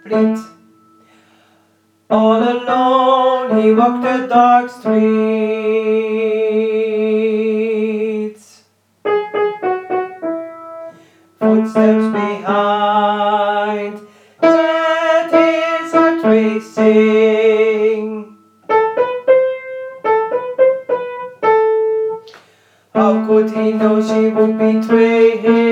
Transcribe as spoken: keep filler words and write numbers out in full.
complete. All alone he walked the dark streets. Footsteps behind set his heart racing. How could he know she would betray him?